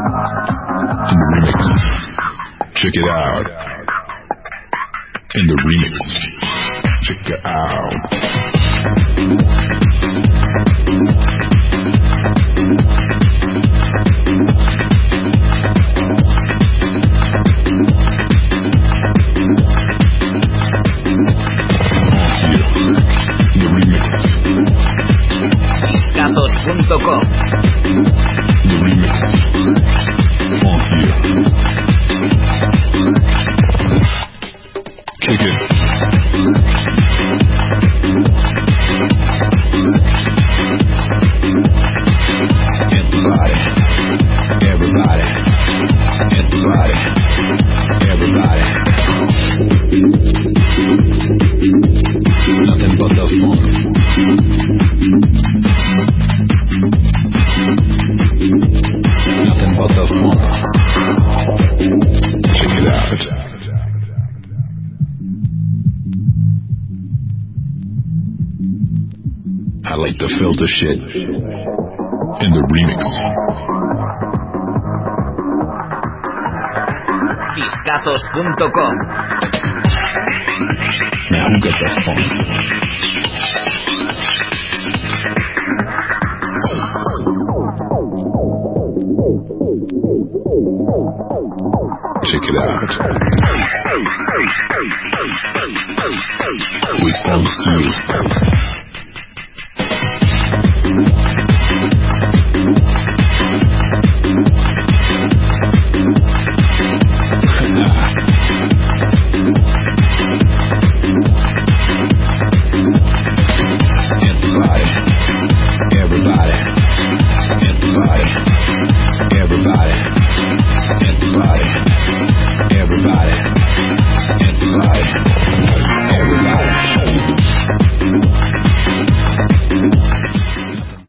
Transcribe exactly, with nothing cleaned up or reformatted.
In the remix. Check it out. In the remix. Check it out. Discatos punto com. The remix. On here. Kick it. Everybody. Everybody. Everybody. Everybody. Nothing but the funk. Nothing but the funk. Check it out. I like the filter shit in the remix. Discatos punto com. Now who got the funk? Check it out. We come through.